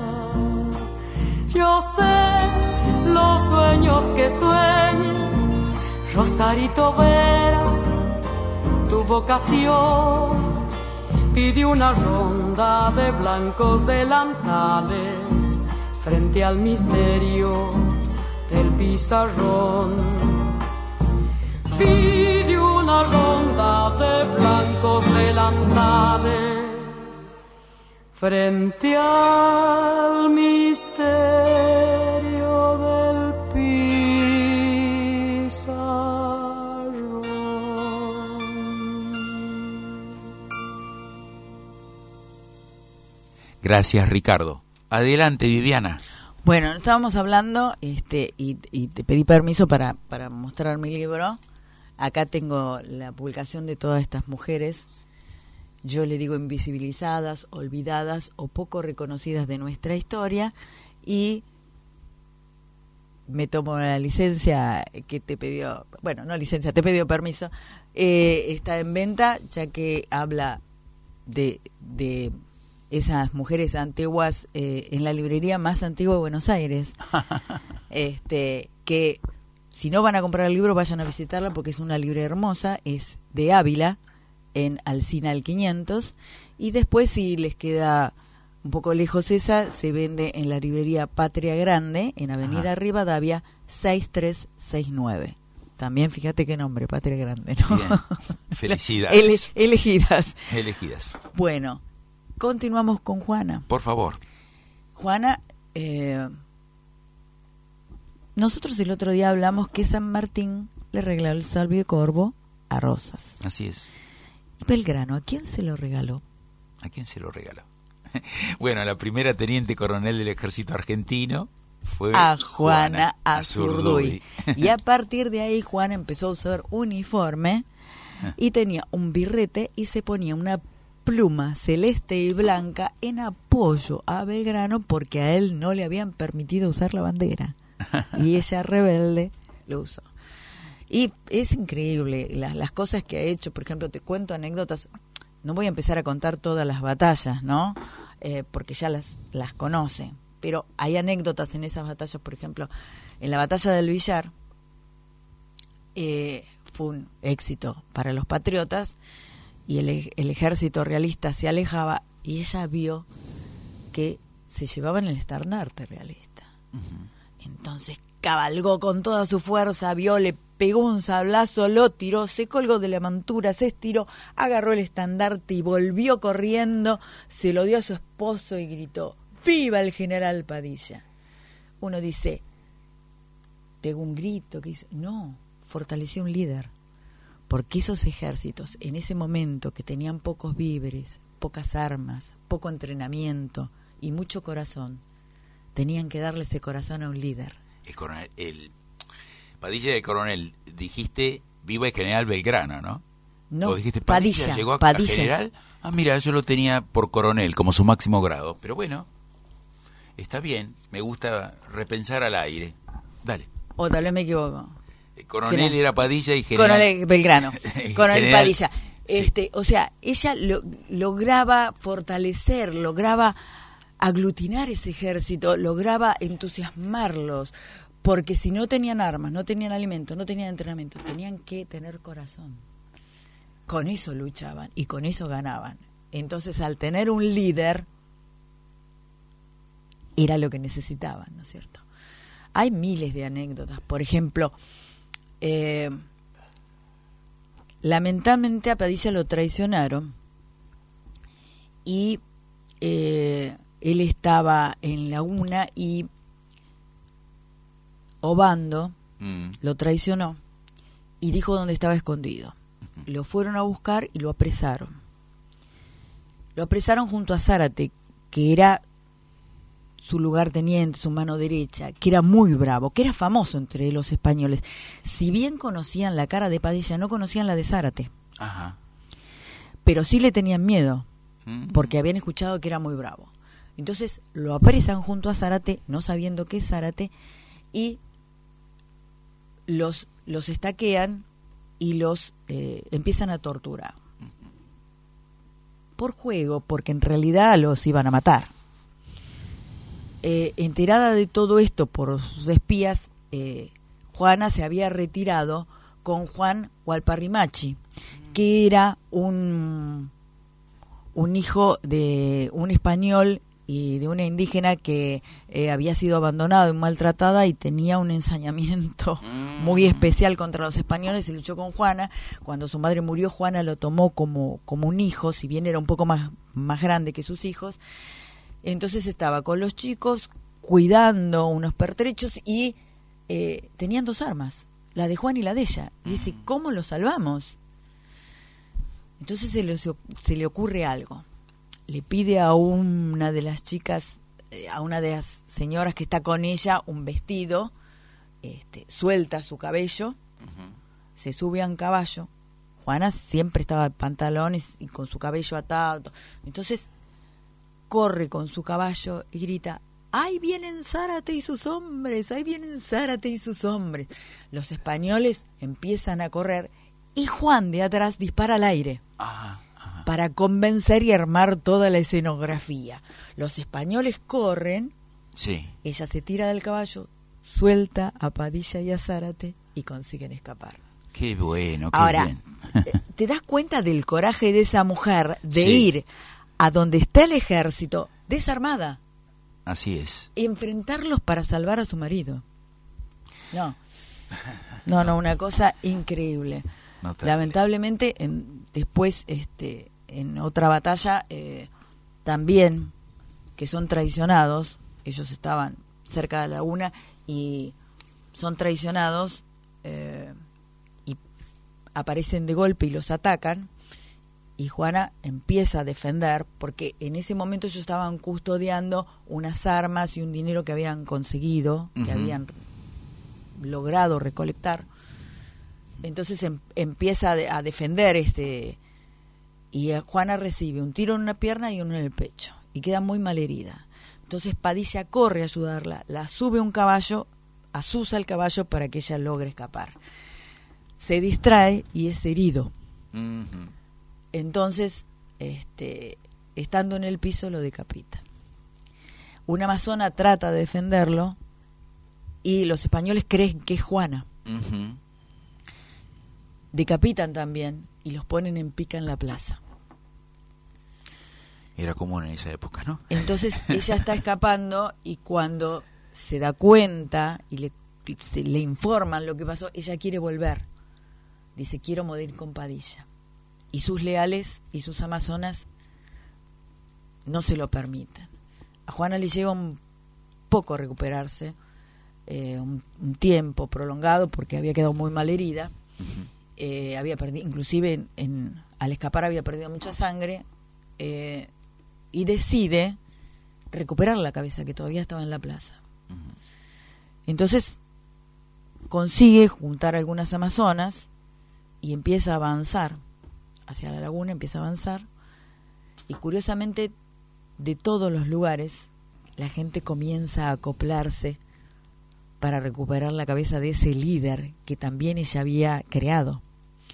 Yo sé los sueños que sueñes, Rosarito Vera, tu vocación. Pide una ronda de blancos delantales frente al misterio del pizarrón. Pide una ronda de blancos delantales frente al misterio del pizarrón. Gracias, Ricardo. Adelante, Viviana. Bueno, estábamos hablando este, y, y te pedí permiso para, para mostrar mi libro. Acá tengo la publicación de todas estas mujeres, yo le digo invisibilizadas, olvidadas o poco reconocidas de nuestra historia, y me tomo la licencia que te pidió, bueno, no licencia, te pidió permiso, eh, está en venta, ya que habla de, de esas mujeres antiguas eh, en la librería más antigua de Buenos Aires, este que si no van a comprar el libro, vayan a visitarla porque es una librería hermosa, es de Ávila, en Alsina al quinientos, y después si les queda un poco lejos esa, se vende en la librería Patria Grande, en Avenida Ajá. Rivadavia, seis tres seis nueve. También fíjate qué nombre, Patria Grande, ¿no? Bien. Felicidades. Ele- elegidas. Elegidas. Bueno, continuamos con Juana. Por favor. Juana, eh, nosotros el otro día hablamos que San Martín le regaló el salvio de corvo a Rosas. Así es. Belgrano, ¿a quién se lo regaló? ¿A quién se lo regaló? Bueno, la primera teniente coronel del ejército argentino fue a Juana, Juana Azurduy. Y a partir de ahí Juana empezó a usar uniforme y tenía un birrete y se ponía una pluma celeste y blanca en apoyo a Belgrano porque a él no le habían permitido usar la bandera. Y ella, rebelde, lo usó. Y es increíble las, las cosas que ha hecho. Por ejemplo, te cuento anécdotas. No voy a empezar a contar todas las batallas, ¿no? Eh, porque ya las, las conoce. Pero hay anécdotas en esas batallas. Por ejemplo, en la batalla del Villar, eh, fue un éxito para los patriotas y el, el ejército realista se alejaba y ella vio que se llevaban el estandarte realista. Uh-huh. Entonces cabalgó con toda su fuerza, vio, le pegó un sablazo, lo tiró, se colgó de la montura, se estiró, agarró el estandarte y volvió corriendo, se lo dio a su esposo y gritó: ¡Viva el general Padilla! Uno dice, pegó un grito, que hizo. No, fortaleció un líder, porque esos ejércitos en ese momento que tenían pocos víveres, pocas armas, poco entrenamiento y mucho corazón, tenían que darle ese corazón a un líder. El coronel, el Padilla de coronel, dijiste viva el general Belgrano, ¿no? No, ¿O dijiste Padilla, Padilla llegó a, Padilla. a general? Ah, mira, yo lo tenía por coronel, como su máximo grado. Pero bueno, está bien, me gusta repensar al aire. Dale. O tal vez me equivoco. El coronel general. Era Padilla y general... Coronel Belgrano, coronel general, Padilla. Este, sí. O sea, ella lo, lograba fortalecer, lograba aglutinar ese ejército, lograba entusiasmarlos, porque si no tenían armas, no tenían alimentos, no tenían entrenamiento, tenían que tener corazón. Con eso luchaban y con eso ganaban. Entonces, al tener un líder, era lo que necesitaban, ¿no es cierto? Hay miles de anécdotas. Por ejemplo, eh, lamentablemente a Padilla lo traicionaron y eh, él estaba en Laguna y Obando mm. lo traicionó y dijo dónde estaba escondido. Uh-huh. Lo fueron a buscar y lo apresaron. Lo apresaron junto a Zárate, que era su lugarteniente, su mano derecha, que era muy bravo, que era famoso entre los españoles. Si bien conocían la cara de Padilla, no conocían la de Zárate. Ajá. Pero sí le tenían miedo, porque habían escuchado que era muy bravo. Entonces lo apresan junto a Zárate, no sabiendo qué es Zárate, y los, los estaquean y los eh, empiezan a torturar. Por juego, porque en realidad los iban a matar. Eh, enterada de todo esto por sus espías, eh, Juana se había retirado con Juan Hualparrimachi, que era un, un hijo de un español y de una indígena que eh, había sido abandonada y maltratada y tenía un ensañamiento muy especial contra los españoles y luchó con Juana. Cuando su madre murió, Juana lo tomó como, como un hijo, si bien era un poco más, más grande que sus hijos. Entonces estaba con los chicos cuidando unos pertrechos y eh, tenían dos armas, la de Juan y la de ella. Y dice, ¿cómo lo salvamos? Entonces se le, se le ocurre algo. Le pide a una de las chicas, eh, a una de las señoras que está con ella, un vestido, este, suelta su cabello, uh-huh. se sube a un caballo. Juana siempre estaba en pantalones y con su cabello atado. Entonces corre con su caballo y grita, ¡ahí vienen Zárate y sus hombres! ¡Ahí vienen Zárate y sus hombres! Los españoles empiezan a correr y Juan de atrás dispara al aire ajá, ajá. para convencer y armar toda la escenografía. Los españoles corren, sí. ella se tira del caballo, suelta a Padilla y a Zárate y consiguen escapar. ¡Qué bueno! Qué Ahora, bien. ¿te das cuenta del coraje de esa mujer de sí. ir a donde está el ejército, desarmada? Así es. Y enfrentarlos para salvar a su marido. No, no, no, una cosa increíble. No Lamentablemente, en, después, este, en otra batalla, eh, también, que son traicionados, ellos estaban cerca de la laguna y son traicionados eh, y aparecen de golpe y los atacan. Y Juana empieza a defender, porque en ese momento ellos estaban custodiando unas armas y un dinero que habían conseguido, uh-huh. que habían logrado recolectar. Entonces em, empieza a, de, a defender, este y Juana recibe un tiro en una pierna y uno en el pecho, y queda muy mal herida. Entonces Padilla corre a ayudarla, la sube a un caballo, asusa el caballo para que ella logre escapar. Se distrae y es herido. Uh-huh. Entonces, este, estando en el piso, lo decapitan. Una amazona trata de defenderlo y los españoles creen que es Juana. Uh-huh. Decapitan también y los ponen en pica en la plaza. Era común en esa época, ¿no? Entonces ella está escapando y cuando se da cuenta y le, se, le informan lo que pasó, ella quiere volver. Dice, quiero morir con Padilla. Y sus leales y sus amazonas no se lo permiten. A Juana le lleva un poco recuperarse, eh, un, un tiempo prolongado porque había quedado muy mal herida. Uh-huh. eh, había perdido, inclusive en, en, al escapar había perdido mucha sangre, eh, y decide recuperar la cabeza que todavía estaba en la plaza. Uh-huh. Entonces consigue juntar algunas amazonas y empieza a avanzar hacia la laguna, empieza a avanzar y curiosamente de todos los lugares la gente comienza a acoplarse para recuperar la cabeza de ese líder que también ella había creado.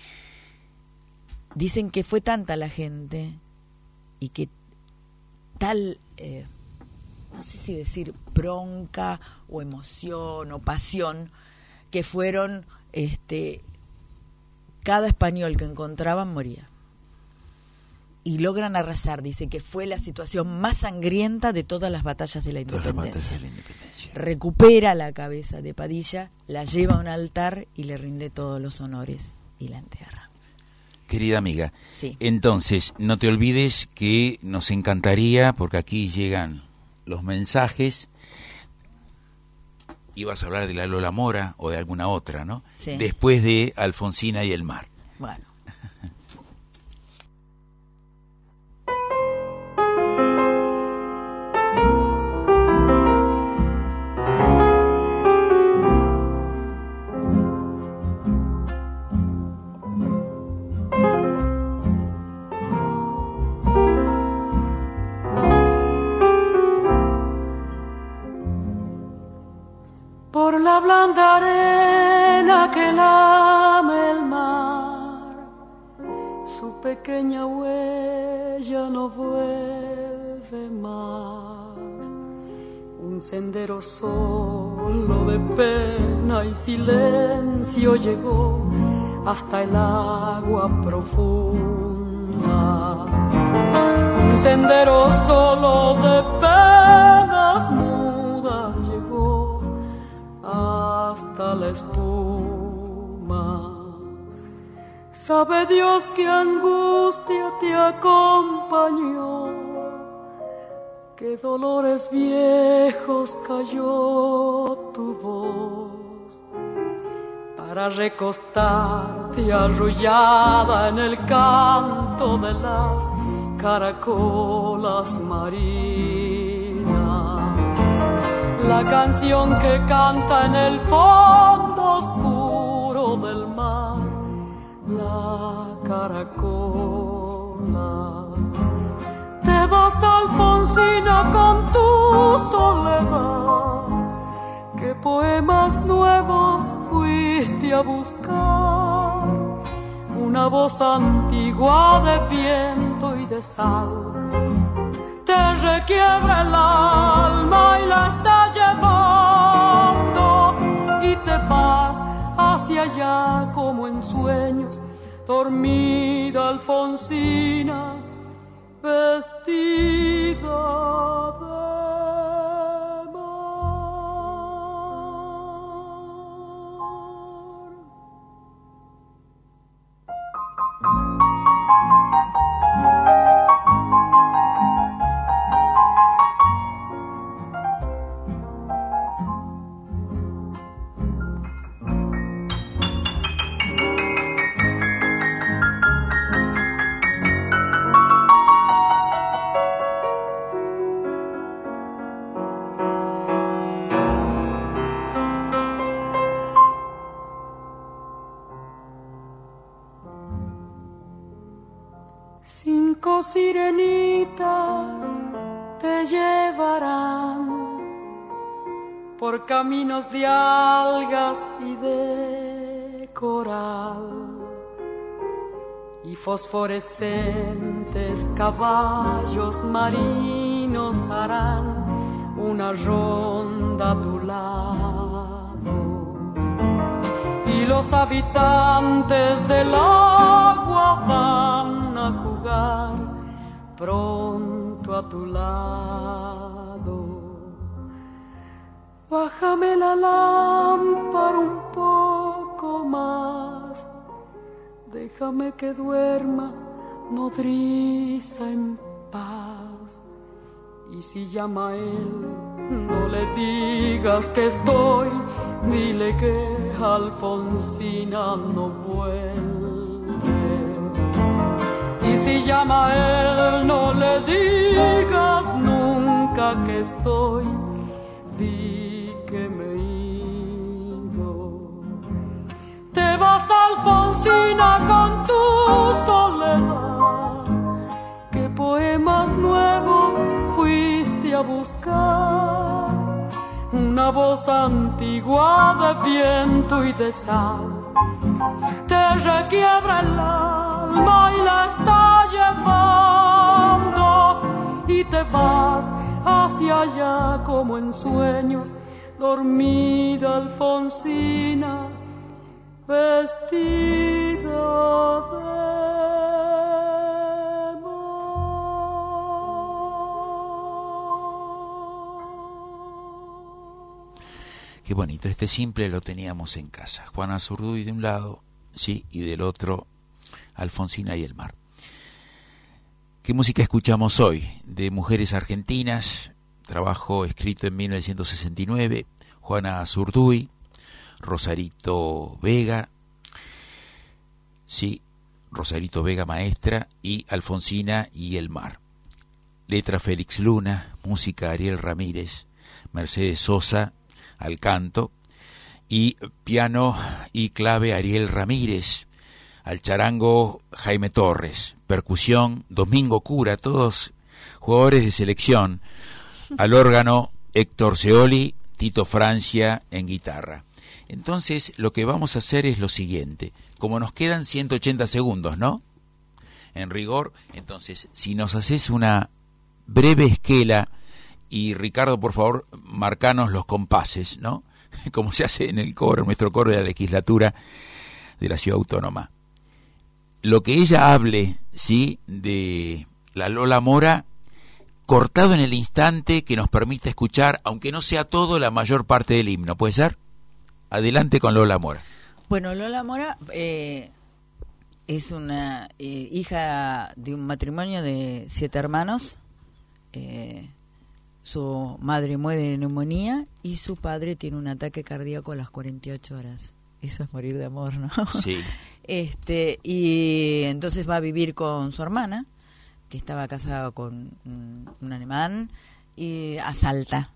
Dicen que fue tanta la gente y que tal, eh, no sé si decir bronca o emoción o pasión, que fueron este cada español que encontraban moría. Y logran arrasar, dice que fue la situación más sangrienta de todas las batallas de la independencia. Todas las batallas de la independencia. Padilla. recupera la cabeza de Padilla, la lleva a un altar y le rinde todos los honores y la entierra. Querida amiga, Sí. entonces no te olvides que nos encantaría, porque aquí llegan los mensajes, ibas a hablar de la Lola Mora o de alguna otra, ¿no? Sí. Después de Alfonsina y el mar. Bueno. Por la blanda arena que lame el mar, su pequeña huella no vuelve más. Un sendero solo de pena y silencio llegó hasta el agua profunda. Un sendero solo de penas mudas llegó hasta la espuma. Sabe Dios qué angustia te acompañó, qué dolores viejos cayó tu voz, para recostarte arrullada en el canto de las caracolas marinas. La canción que canta en el fondo oscuro del mar, la caracola. Te vas, Alfonsina, con tu soledad, ¿qué poemas nuevos fuiste a buscar? Una voz antigua de viento y de sal te requiebra el alma y la está llevando, y te vas hacia allá como en sueños, dormida Alfonsina, vestida de Cinco sirenitas te llevarán por caminos de algas y de coral, y fosforescentes caballos marinos harán una ronda a tu lado, y los habitantes del agua van a jugar pronto a tu lado. Bájame la lámpara un poco más, déjame que duerma nodriza en paz. Y si llama a él, no le digas que estoy, dile que Alfonsina no vuelve. Y si llama a él, no le digas nunca que estoy, di que me he ido. Te vas, Alfonsina, con tu soledad, ¿qué poemas nuevos fuiste a buscar? Una voz antigua de viento y de sal te requiebra el alma y la está llevando, y te vas hacia allá como en sueños, dormida Alfonsina, vestida de mar. Qué bonito, este simple lo teníamos en casa. Juana Azurduy de un lado, sí, y del otro Alfonsina y el mar. ¿Qué música escuchamos hoy? De mujeres argentinas, trabajo escrito en mil novecientos sesenta y nueve, Juana Azurduy, Rosarito Vega, sí, Rosarito Vega maestra, y Alfonsina y el mar. Letra Félix Luna, música Ariel Ramírez, Mercedes Sosa al canto, y piano y clave Ariel Ramírez, al charango Jaime Torres, percusión Domingo Cura, todos jugadores de selección, al órgano Héctor Seoli, Tito Francia en guitarra. Entonces lo que vamos a hacer es lo siguiente, como nos quedan ciento ochenta segundos, ¿no? En rigor, entonces, si nos haces una breve esquela, y Ricardo, por favor, marcanos los compases, ¿no? Como se hace en el coro, en nuestro coro de la legislatura de la Ciudad Autónoma. Lo que ella hable, ¿sí?, de la Lola Mora, cortado en el instante que nos permita escuchar, aunque no sea todo, la mayor parte del himno, ¿puede ser? Adelante con Lola Mora. Bueno, Lola Mora eh, es una eh, hija de un matrimonio de siete hermanos. Eh, su madre muere de neumonía y su padre tiene un ataque cardíaco a las cuarenta y ocho horas. Eso es morir de amor, ¿no? Sí. Este, y entonces va a vivir con su hermana, que estaba casada con un, un alemán, y a Salta.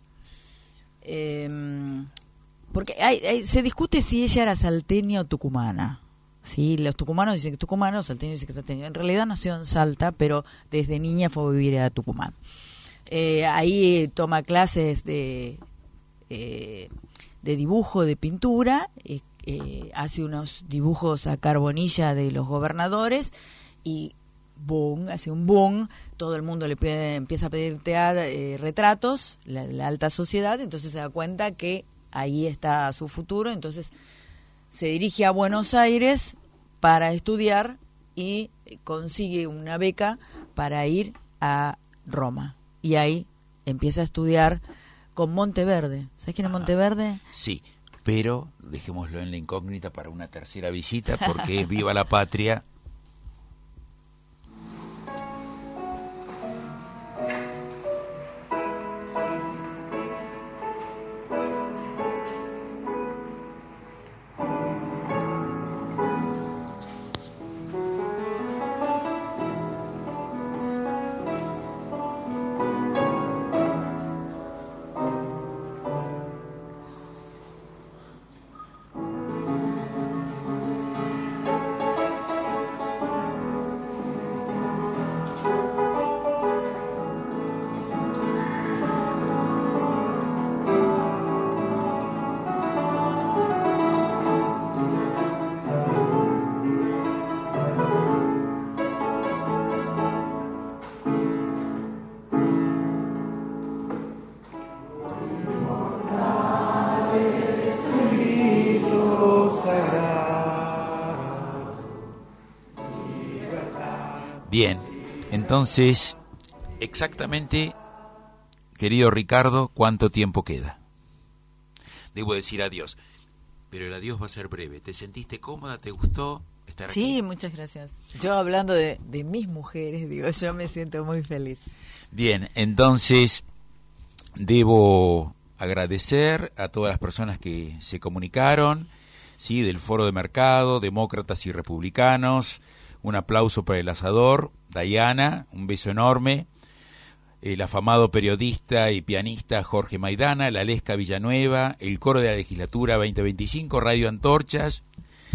Eh, porque hay, hay, se discute si ella era salteña o tucumana. Sí, los tucumanos dicen que tucumano, los salteños dicen que salteño. En realidad nació en Salta, pero desde niña fue a vivir a Tucumán. Eh, ahí toma clases de eh, de dibujo, de pintura, eh, eh, hace unos dibujos a carbonilla de los gobernadores y boom, hace un boom, todo el mundo le pide, empieza a pedir teatro, eh, retratos, la, la alta sociedad, entonces se da cuenta que ahí está su futuro, entonces se dirige a Buenos Aires para estudiar y consigue una beca para ir a Roma. Y ahí empieza a estudiar con Monteverde. ¿Sabes quién es Monteverde? Sí, pero dejémoslo en la incógnita para una tercera visita, porque es Viva la Patria. Bien, entonces, exactamente, querido Ricardo, ¿cuánto tiempo queda? Debo decir adiós, pero el adiós va a ser breve. ¿Te sentiste cómoda? ¿Te gustó estar aquí? Sí, muchas gracias. Yo hablando de, de mis mujeres, digo, yo me siento muy feliz. Bien, entonces, debo agradecer a todas las personas que se comunicaron, sí, del Foro de Mercado, Demócratas y Republicanos. Un aplauso para el asador, Dayana, un beso enorme. El afamado periodista y pianista Jorge Maidana, la Lesca Villanueva, el Coro de la Legislatura veinte veinticinco, Radio Antorchas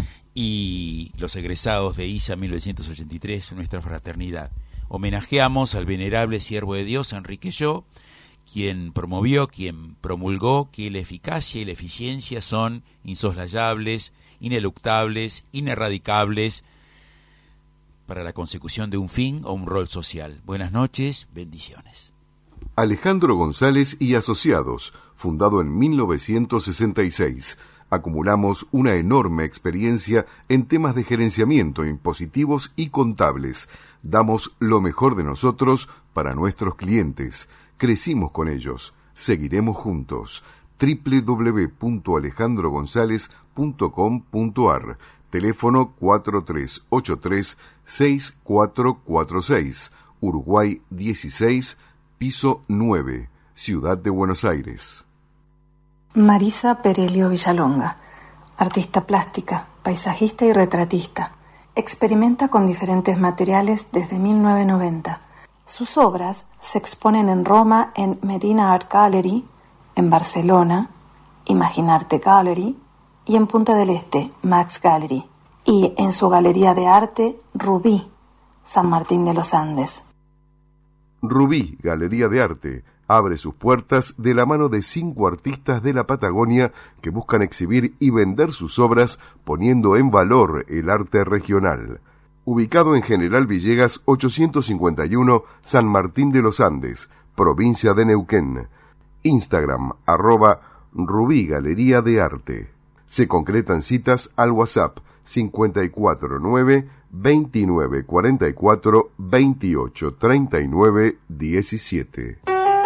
y los egresados de I S A mil novecientos ochenta y tres, nuestra fraternidad. Homenajeamos al venerable siervo de Dios, Enrique Yo, quien promovió, quien promulgó que la eficacia y la eficiencia son insoslayables, ineluctables, inerradicables, para la consecución de un fin o un rol social. Buenas noches, bendiciones. Alejandro González y Asociados, fundado en mil novecientos sesenta y seis. Acumulamos una enorme experiencia en temas de gerenciamiento, impositivos y contables. Damos lo mejor de nosotros para nuestros clientes. Crecimos con ellos. Seguiremos juntos. doble u doble u doble u punto alejandro gonzález punto com punto a r. Teléfono cuatro tres ocho tres seis cuatro cuatro seis, Uruguay dieciséis, piso nueve, Ciudad de Buenos Aires. Marisa Perelio Villalonga, artista plástica, paisajista y retratista. Experimenta con diferentes materiales desde mil novecientos noventa. Sus obras se exponen en Roma en Medina Art Gallery, en Barcelona, Imaginarte Gallery, y en Punta del Este, Max Gallery, y en su galería de arte Rubí, San Martín de los Andes. Rubí, Galería de Arte, abre sus puertas de la mano de cinco artistas de la Patagonia que buscan exhibir y vender sus obras poniendo en valor el arte regional. Ubicado en General Villegas ochocientos cincuenta y uno, San Martín de los Andes, provincia de Neuquén. Instagram, arroba Rubí Galería de Arte. Se concretan citas al WhatsApp cincuenta y cuatro nueve, veintinueve cuarenta y cuatro, veintiocho treinta y nueve diecisiete.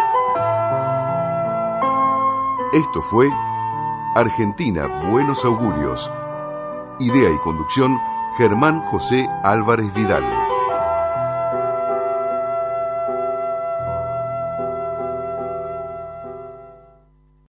Esto fue Argentina Buenos Augurios. Idea y conducción Germán José Álvarez Vidal.